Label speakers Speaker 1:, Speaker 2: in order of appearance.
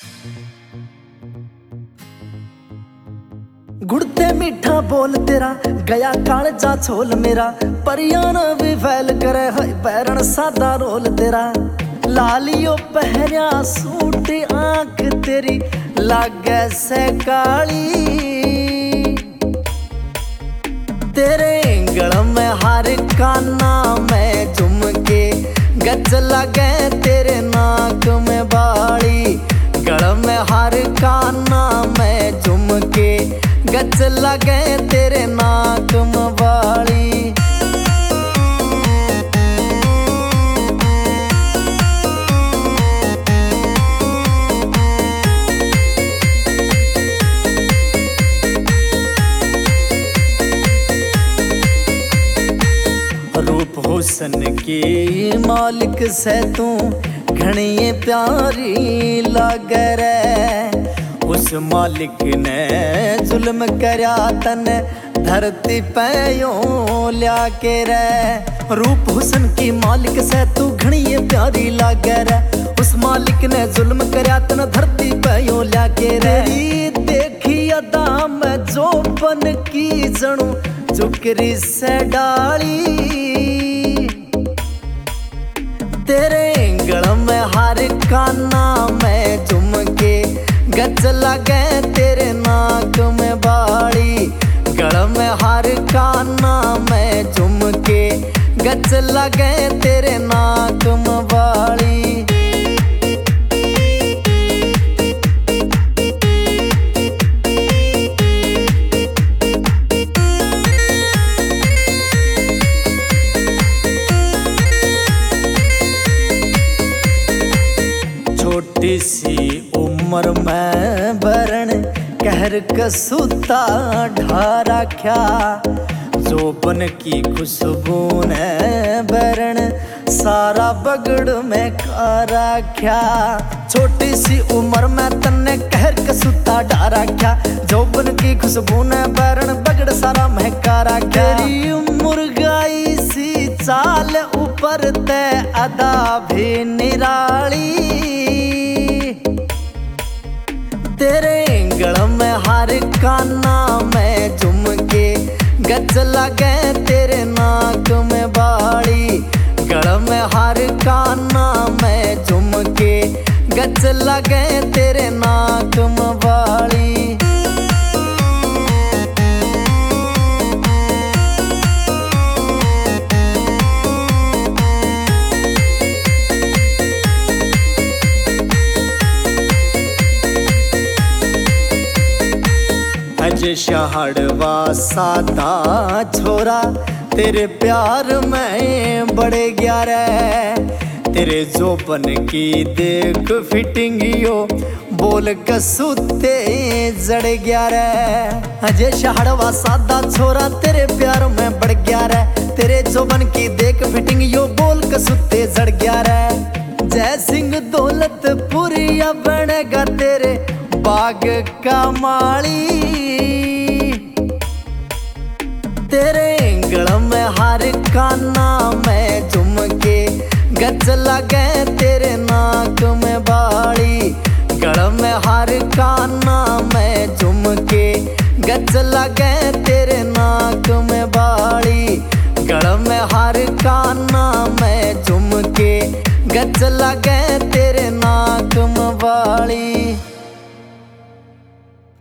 Speaker 1: गुड़ते मीठा बोल तेरा गया कालजा छोल मेरा, परियाना भी फैल करे है बैरन सादा रोल तेरा। लालियो पहरिया सूट आंख तेरी लागे से काली, तेरे गल में हार काना में झुमके गज लगे तेरे नाक में बाली। गल में हार काना में झुमके गज लगे तेरे नाक में बाली। रूप हुसन की मालिक से तू घनी प्यारी लागे रे, उस मालिक ने जुल्म करया तने धरती पे यूं लिया के रे। रूप हुसन की मालिक से तू घनी प्यारी लागे रे, उस मालिक ने जुल्म करया तने धरती पे यूं लिया के रे। देखी अदा में जोबन की जणू चुकरी से डाली, तेरे गल में हार काना में झुमके गज लगे तेरे नाक में बाली। गल में हार काना में झुमके गज लगे तेरे नाक में बाली। छोटी सी उम्र में बरन कहर कसूता ढा रख्या, जोबन की खुशबू ने बरन सारा बगड़ में खा रख्या। छोटी सी उम्र में तन्ने कहर कसूता ढा रख्या, जोबन की खुशबू ने बरन बगड़ सारा महका रख्या। तेरी मुर्गाई सी चाल ऊपर ते अदा भी निराली, तेरे गल में हार काना में झुमके गज लगे तेरे नाक में बाली। गल में हार काना में झुमके गज लगे तेरे नाक में बाली। अजय शहड़वा सादा छोरा तेरे प्यार में बड़े गया रे, तेरे जोबन की देख फिटिंग यो बोल कसूते जड़ गया रे। अजय शहड़वा सादा छोरा तेरे प्यार में बढ़ गया रे, तेरे जोबन की देख फिटिंग यो बोल कसूते जड़ गया रे। जय सिंह दौलतपुरिया बनेगा तेरे बाग का माली, तेरे गल में हार काना में झुमके गज लगे तेरे नाक में बाली। गल में हार काना में झुमके गज लगे तेरे नाक में बाली। गल में हार काना में झुमके गज लगे तेरे नाक में बाली।